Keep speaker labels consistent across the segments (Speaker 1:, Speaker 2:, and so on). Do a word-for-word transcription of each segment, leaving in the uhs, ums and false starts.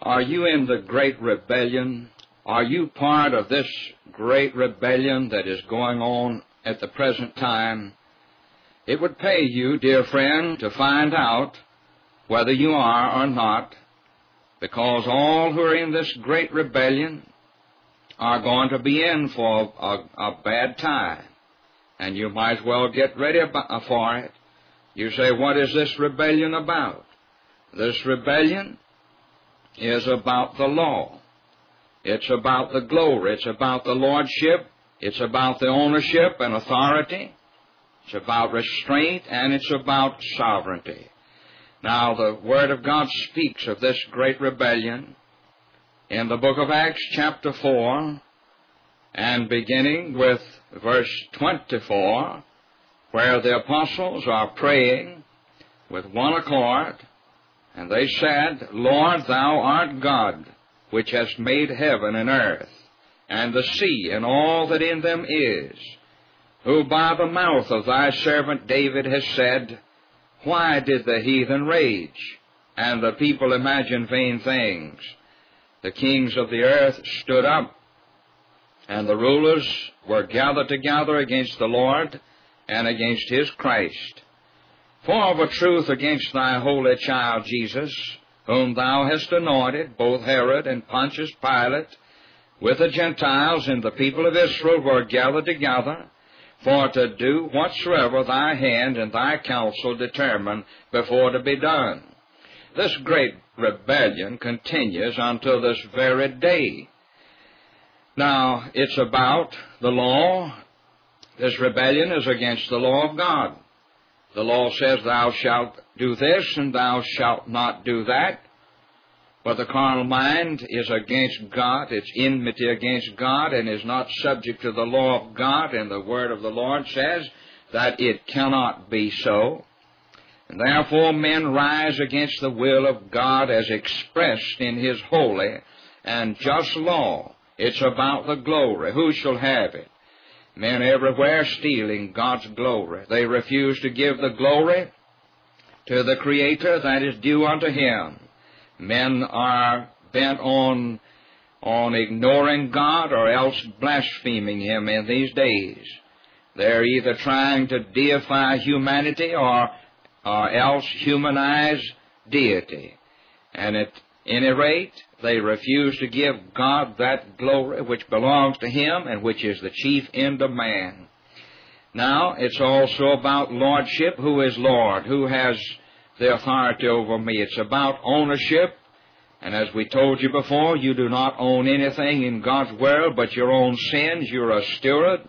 Speaker 1: Are you in the great rebellion? Are you part of this great rebellion that is going on at the present time? It would pay you, dear friend, to find out whether you are or not, because all who are in this great rebellion are going to be in for a, a bad time, and you might as well get ready for it. You say, what is this rebellion about? This rebellion is about the law. It's about the glory. It's about the lordship. It's about the ownership and authority. It's about restraint, and it's about sovereignty. Now, the Word of God speaks of this great rebellion in the book of Acts, chapter four, and beginning with verse twenty-four, where the apostles are praying with one accord, and they said, Lord, thou art God, which hast made heaven and earth, and the sea, and all that in them is, who by the mouth of thy servant David has said, why did the heathen rage, and the people imagine vain things? The kings of the earth stood up, and the rulers were gathered together against the Lord and against his Christ. For of a truth against thy holy child Jesus, whom thou hast anointed, both Herod and Pontius Pilate, with the Gentiles and the people of Israel were gathered together, for to do whatsoever thy hand and thy counsel determine before to be done. This great rebellion continues until this very day. Now, it's about the law. This rebellion is against the law of God. The law says, thou shalt do this and thou shalt not do that. But the carnal mind is against God. It's enmity against God and is not subject to the law of God. And the word of the Lord says that it cannot be so. And therefore men rise against the will of God as expressed in his holy and just law. It's about the glory. Who shall have it? Men everywhere stealing God's glory. They refuse to give the glory to the Creator that is due unto him. Men are bent on, on ignoring God or else blaspheming him in these days. They're either trying to deify humanity or, or else humanize deity. And at any rate, they refuse to give God that glory which belongs to him and which is the chief end of man. Now, it's also about lordship. Who is Lord? Who has the authority over me? It's about ownership. And as we told you before, you do not own anything in God's world but your own sins. You're a steward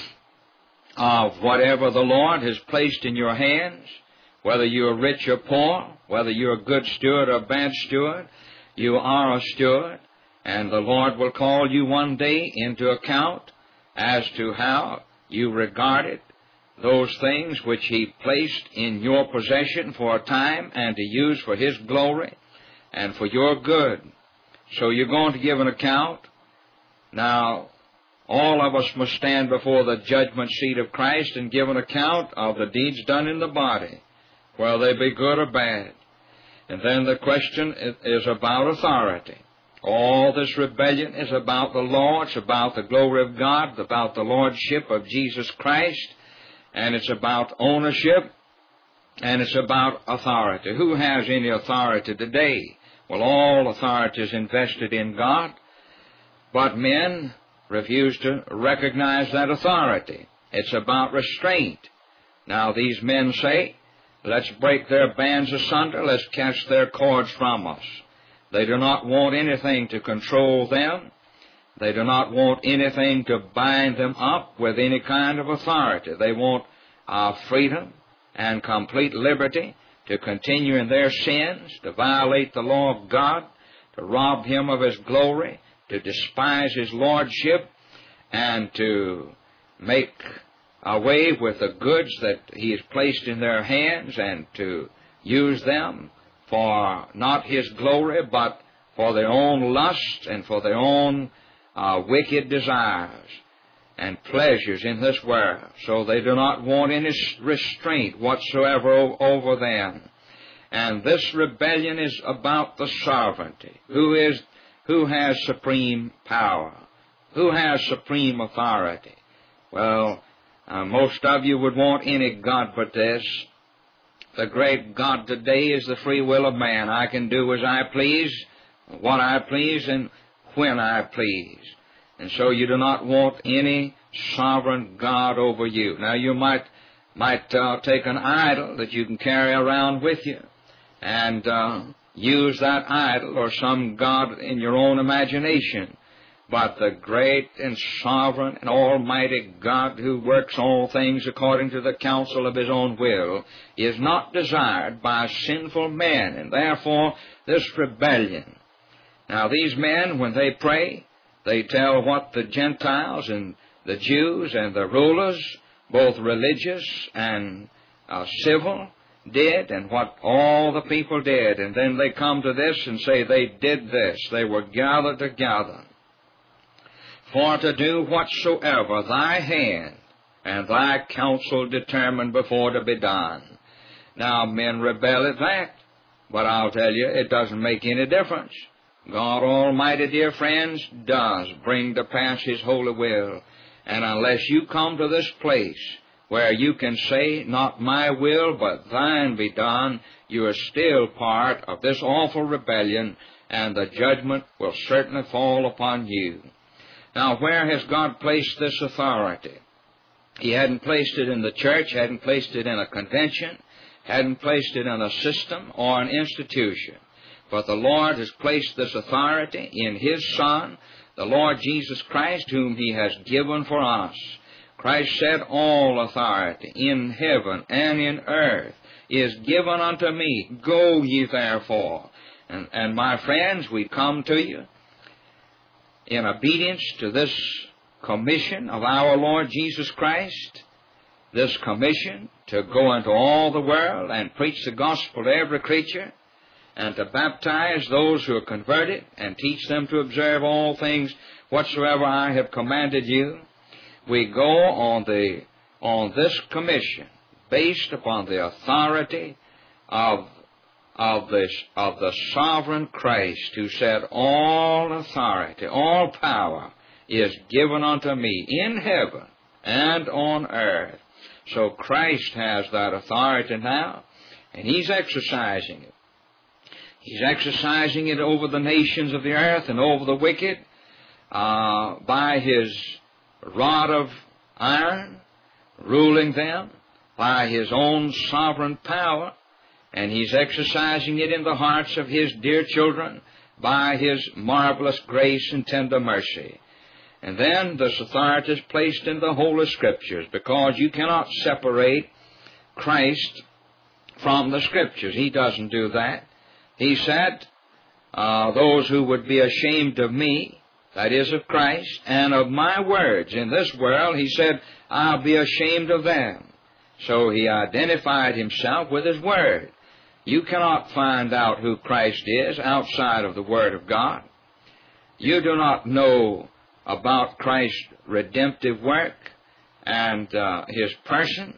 Speaker 1: of whatever the Lord has placed in your hands, whether you're rich or poor, whether you're a good steward or a bad steward. You are a steward, and the Lord will call you one day into account as to how you regarded those things which he placed in your possession for a time and to use for his glory and for your good. So you're going to give an account. Now, all of us must stand before the judgment seat of Christ and give an account of the deeds done in the body, whether they be good or bad. And then the question is about authority. All this rebellion is about the law. It's about the glory of God, about the lordship of Jesus Christ, and it's about ownership, and it's about authority. Who has any authority today? Well, all authority is invested in God, but men refuse to recognize that authority. It's about restraint. Now, these men say, let's break their bands asunder. Let's cast their cords from us. They do not want anything to control them. They do not want anything to bind them up with any kind of authority. They want uh, freedom and complete liberty to continue in their sins, to violate the law of God, to rob him of his glory, to despise his lordship, and to make away with the goods that he has placed in their hands and to use them for not his glory, but for their own lusts and for their own uh, wicked desires and pleasures in this world. So they do not want any restraint whatsoever over them. And this rebellion is about the sovereignty. Who is, who has supreme power? Who has supreme authority? Well, uh, most of you would want any God but this. The great God today is the free will of man. I can do as I please, what I please, and when I please. And so you do not want any sovereign God over you. Now you might might uh, take an idol that you can carry around with you and uh, use that idol or some God in your own imagination. But the great and sovereign and almighty God who works all things according to the counsel of His own will is not desired by sinful men, and therefore this rebellion. Now these men, when they pray, they tell what the Gentiles and the Jews and the rulers, both religious and uh, civil, did, and what all the people did. And then they come to this and say they did this. They were gathered together for to do whatsoever thy hand and thy counsel determined before to be done. Now men rebel at that, but I'll tell you, it doesn't make any difference. God Almighty, dear friends, does bring to pass His holy will. And unless you come to this place where you can say, not my will, but thine be done, you are still part of this awful rebellion, and the judgment will certainly fall upon you. Now, where has God placed this authority? He hadn't placed it in the church, hadn't placed it in a convention, hadn't placed it in a system or an institution. But the Lord has placed this authority in His Son, the Lord Jesus Christ, whom He has given for us. Christ said, all authority in heaven and in earth is given unto me. Go ye therefore. And, and my friends, we come to you in obedience to this commission of our Lord Jesus Christ, this commission to go into all the world and preach the gospel to every creature, and to baptize those who are converted, and teach them to observe all things whatsoever I have commanded you. We go on the on this commission based upon the authority of of this of the sovereign Christ, who said, all authority, all power is given unto me in heaven and on earth. So Christ has that authority now, and He's exercising it. He's exercising it over the nations of the earth and over the wicked uh, by His rod of iron, ruling them by His own sovereign power, and He's exercising it in the hearts of His dear children by His marvelous grace and tender mercy. And then this authority is placed in the Holy Scriptures, because you cannot separate Christ from the Scriptures. He doesn't do that. He said, uh, those who would be ashamed of me, that is of Christ, and of my words in this world, He said, I'll be ashamed of them. So He identified Himself with His Word. You cannot find out who Christ is outside of the Word of God. You do not know about Christ's redemptive work and uh, His person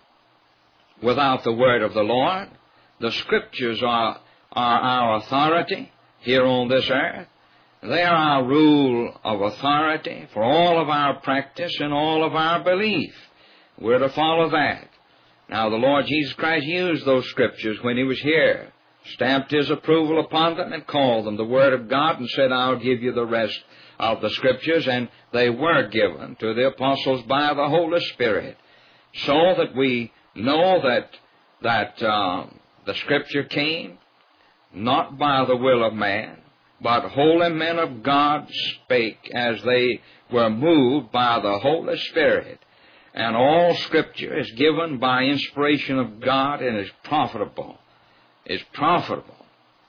Speaker 1: without the Word of the Lord. The Scriptures are, are our authority here on this earth. They are our rule of authority for all of our practice and all of our belief. We're to follow that. Now, the Lord Jesus Christ used those Scriptures when He was here, stamped His approval upon them, and called them the Word of God, and said, I'll give you the rest of the Scriptures. And they were given to the apostles by the Holy Spirit, so that we know that, that uh, the Scripture came not by the will of man, but holy men of God spake as they were moved by the Holy Spirit. And all Scripture is given by inspiration of God and is profitable. It's profitable.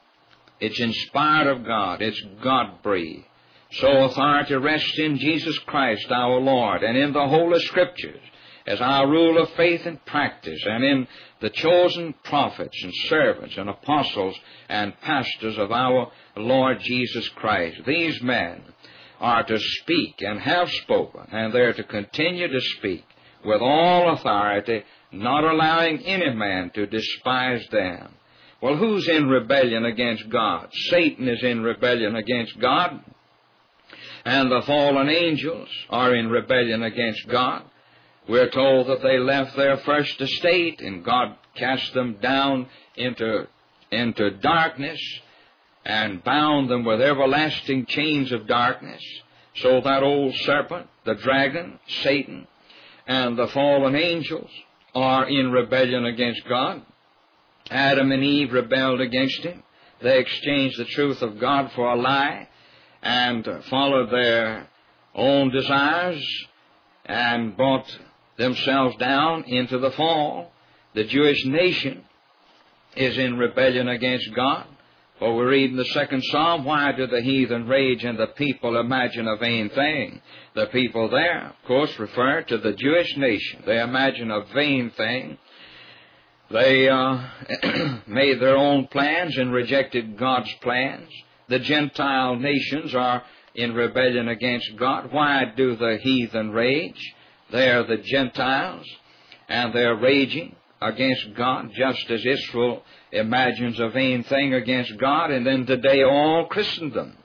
Speaker 1: It's inspired of God. It's God-breathed. So authority rests in Jesus Christ our Lord, and in the Holy Scriptures as our rule of faith and practice, and in the chosen prophets and servants and apostles and pastors of our Lord Jesus Christ. These men are to speak and have spoken, and they're to continue to speak with all authority, not allowing any man to despise them. Well, who's in rebellion against God? Satan is in rebellion against God, and the fallen angels are in rebellion against God. We're told that they left their first estate, and God cast them down into, into darkness and bound them with everlasting chains of darkness. So that old serpent, the dragon, Satan, and the fallen angels are in rebellion against God. Adam and Eve rebelled against him. They exchanged the truth of God for a lie and followed their own desires and brought themselves down into the fall. The Jewish nation is in rebellion against God. For we read in the second Psalm, why do the heathen rage and the people imagine a vain thing? The people there, of course, refer to the Jewish nation. They imagine a vain thing. They uh, made their own plans and rejected God's plans. The Gentile nations are in rebellion against God. Why do the heathen rage? They are the Gentiles, and they're raging against God, just as Israel imagines a vain thing against God, and then today all Christendom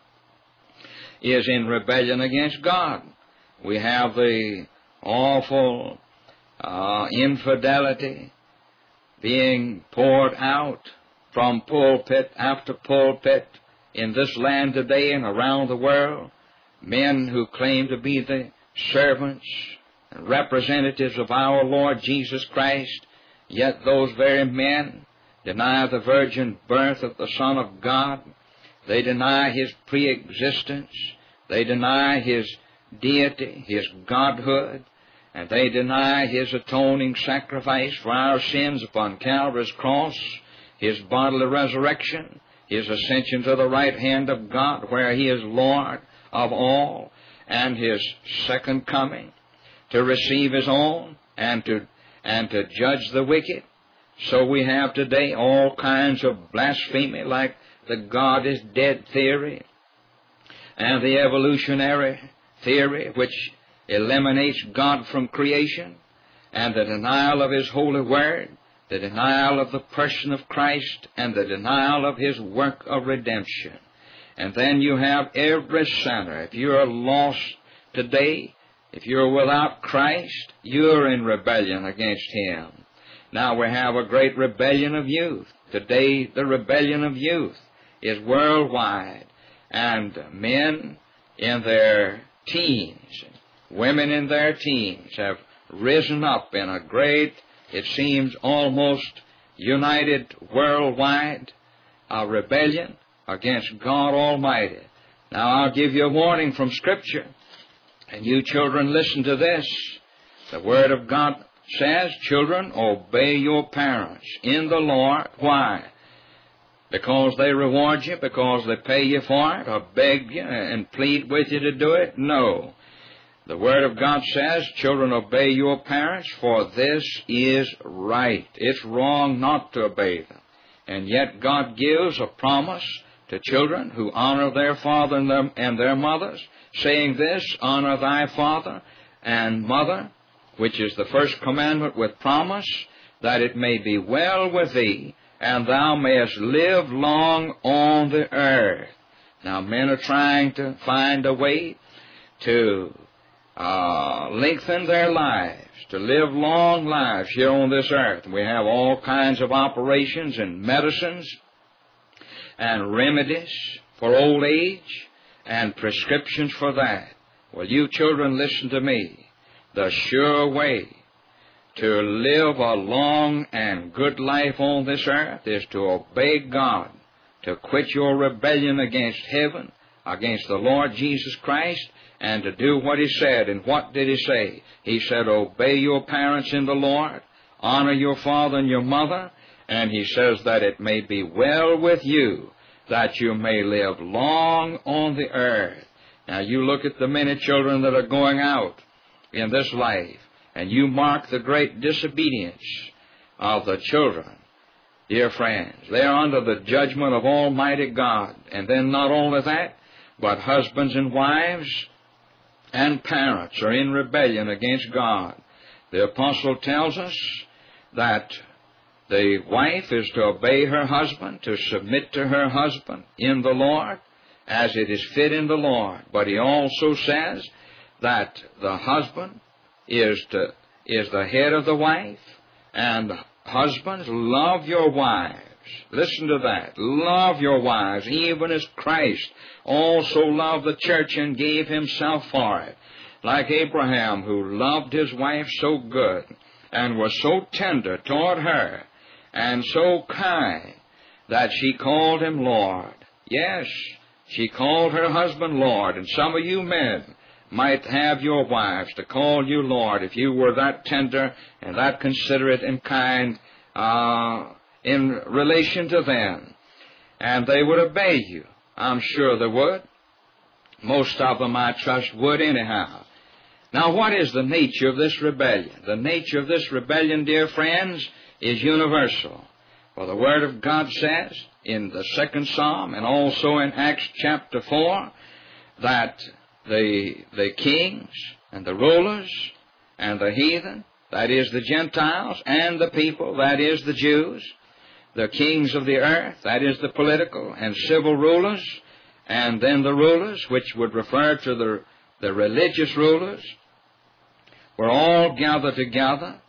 Speaker 1: is in rebellion against God. We have the awful uh, infidelity being poured out from pulpit after pulpit in this land today and around the world. Men who claim to be the servants and representatives of our Lord Jesus Christ, yet those very men deny the virgin birth of the Son of God. They deny His pre-existence. They deny His deity, His godhood, and they deny His atoning sacrifice for our sins upon Calvary's cross, His bodily resurrection, His ascension to the right hand of God where He is Lord of all, and His second coming to receive His own and to and to judge the wicked. So we have today all kinds of blasphemy like the God is dead theory and the evolutionary theory, which eliminates God from creation, and the denial of His holy word, the denial of the person of Christ, and the denial of His work of redemption. And then you have every sinner. If you're lost today, if you're without Christ, you're in rebellion against Him. Now we have a great rebellion of youth. Today the rebellion of youth is worldwide, and men in their teens, women in their teens have risen up in a great, it seems almost united worldwide, uh, rebellion against God Almighty. Now I'll give you a warning from Scripture, and you children listen to this. The Word of God says, children, obey your parents in the Lord. Why? Because they reward you, because they pay you for it, or beg you and plead with you to do it? No. The Word of God says, children, obey your parents, for this is right. It's wrong not to obey them. And yet God gives a promise to children who honor their father and their, and their mothers, saying this, honor thy father and mother, which is the first commandment with promise, that it may be well with thee, and thou mayest live long on the earth. Now men are trying to find a way to uh, lengthen their lives, to live long lives here on this earth. We have all kinds of operations and medicines and remedies for old age and prescriptions for that. Well, you children, listen to me. The sure way to live a long and good life on this earth is to obey God, to quit your rebellion against heaven, against the Lord Jesus Christ, and to do what He said. And what did He say? He said, obey your parents in the Lord, honor your father and your mother, and He says that it may be well with you, that you may live long on the earth. Now you look at the many children that are going out in this life, and you mark the great disobedience of the children. Dear friends, they are under the judgment of Almighty God. And then not only that, but husbands and wives and parents are in rebellion against God. The apostle tells us that The wife is to obey her husband, to submit to her husband in the Lord, as it is fit in the Lord. But he also says that the husband is to, is the head of the wife, and husbands, love your wives. Listen to that. Love your wives, even as Christ also loved the church and gave himself for it. Like Abraham, who loved his wife so good and was so tender toward her and so kind that she called him Lord. Yes, she called her husband Lord. And some of you men might have your wives to call you Lord if you were that tender and that considerate and kind uh, in relation to them. And they would obey you. I'm sure they would. Most of them, I trust, would anyhow. Now, what is the nature of this rebellion? The nature of this rebellion, dear friends, is universal. For the Word of God says in the second Psalm and also in Acts chapter four that the, the kings and the rulers and the heathen, that is the Gentiles, and the people, that is the Jews, the kings of the earth, that is the political and civil rulers, and then the rulers, which would refer to the, the religious rulers, were all gathered together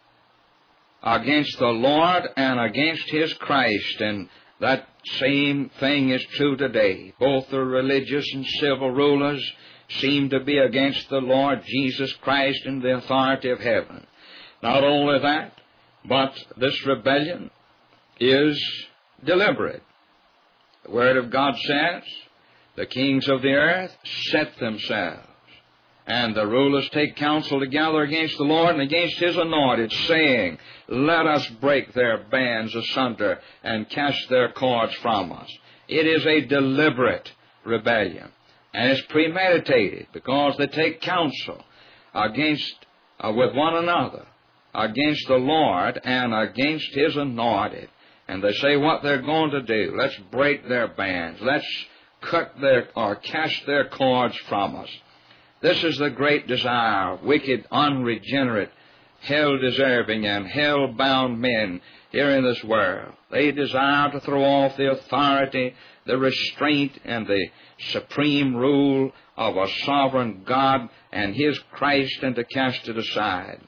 Speaker 1: against the Lord and against His Christ. And that same thing is true today. Both the religious and civil rulers seem to be against the Lord Jesus Christ and the authority of heaven. Not only that, but this rebellion is deliberate. The Word of God says, the kings of the earth set themselves, and the rulers take counsel together against the Lord and against His anointed, saying, let us break their bands asunder and cast their cords from us. It is a deliberate rebellion, and it's premeditated, because they take counsel against uh, with one another, against the Lord and against His anointed. And they say what they're going to do. Let's break their bands. Let's cut their, or cast their cords from us. This is the great desire of wicked, unregenerate, hell-deserving, and hell-bound men here in this world. They desire to throw off the authority, the restraint, and the supreme rule of a sovereign God and His Christ, and to cast it aside.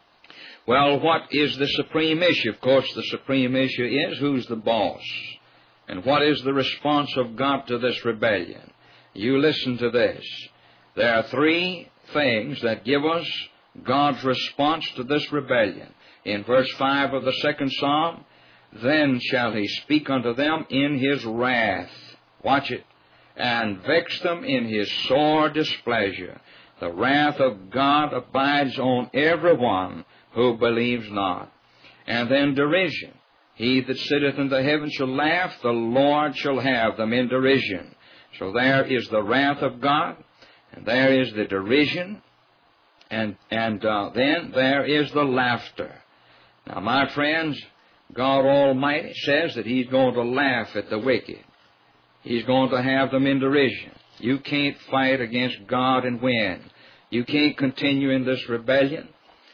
Speaker 1: Well, what is the supreme issue? Of course, the supreme issue is who's the boss. And what is the response of God to this rebellion? You listen to this. There are three things that give us God's response to this rebellion. In verse five of the second Psalm, then shall He speak unto them in His wrath. Watch it. And vex them in His sore displeasure. The wrath of God abides on every one who believes not. And then derision. He that sitteth in the heavens shall laugh, the Lord shall have them in derision. So there is the wrath of God, and there is the derision, and, and uh, then there is the laughter. Now, my friends, God Almighty says that He's going to laugh at the wicked. He's going to have them in derision. You can't fight against God and win. You can't continue in this rebellion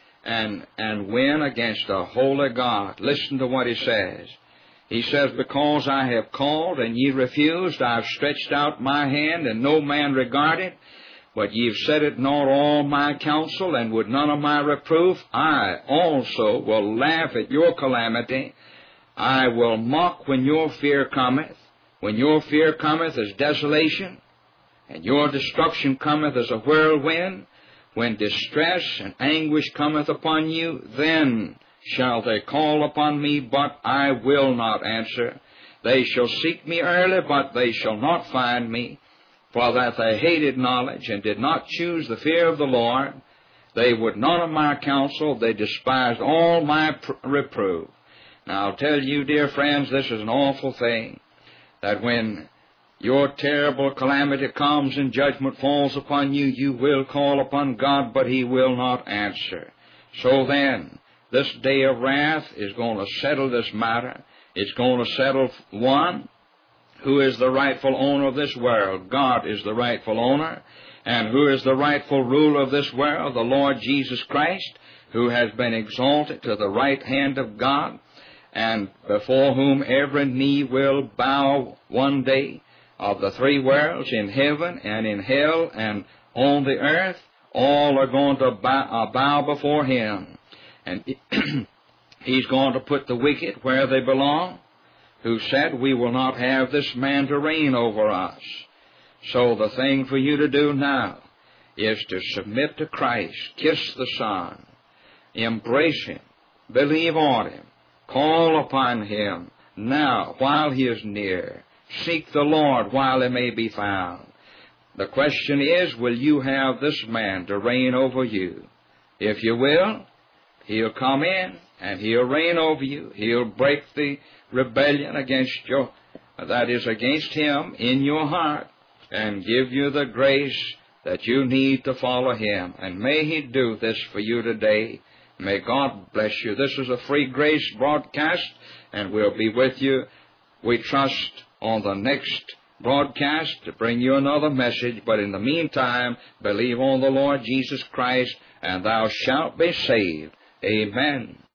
Speaker 1: and and win against a holy God. Listen to what He says. He says, because I have called and ye refused, I have stretched out my hand and no man regarded, but ye have set at naught all my counsel and would none of my reproof. I also will laugh at your calamity. I will mock when your fear cometh. When your fear cometh as desolation, and your destruction cometh as a whirlwind, when distress and anguish cometh upon you, then shall they call upon me, but I will not answer. They shall seek me early, but they shall not find me. For that they hated knowledge, and did not choose the fear of the Lord. They would none of my counsel. They despised all my pr- reproof. Now I'll tell you, dear friends, this is an awful thing, that when your terrible calamity comes and judgment falls upon you, you will call upon God, but He will not answer. So then, this day of wrath is going to settle this matter. It's going to settle, one, who is the rightful owner of this world? God is the rightful owner. And who is the rightful ruler of this world? The Lord Jesus Christ, who has been exalted to the right hand of God. and before whom every knee will bow one day, of the three worlds, in heaven and in hell and on the earth, all are going to bow, uh, bow before him. And he's going to put the wicked where they belong, who said, we will not have this man to reign over us. So the thing for you to do now is to submit to Christ, kiss the Son, embrace him, believe on him, call upon him now while he is near. Seek the Lord while he may be found. The question is, will you have this man to reign over you? If you will, he'll come in and he'll reign over you. He'll break the rebellion against your, that is against him in your heart, and give you the grace that you need to follow him. And may he do this for you today. May God bless you. This is a free grace broadcast, and we'll be with you, we trust, on the next broadcast to bring you another message. But in the meantime, believe on the Lord Jesus Christ, and thou shalt be saved. Amen.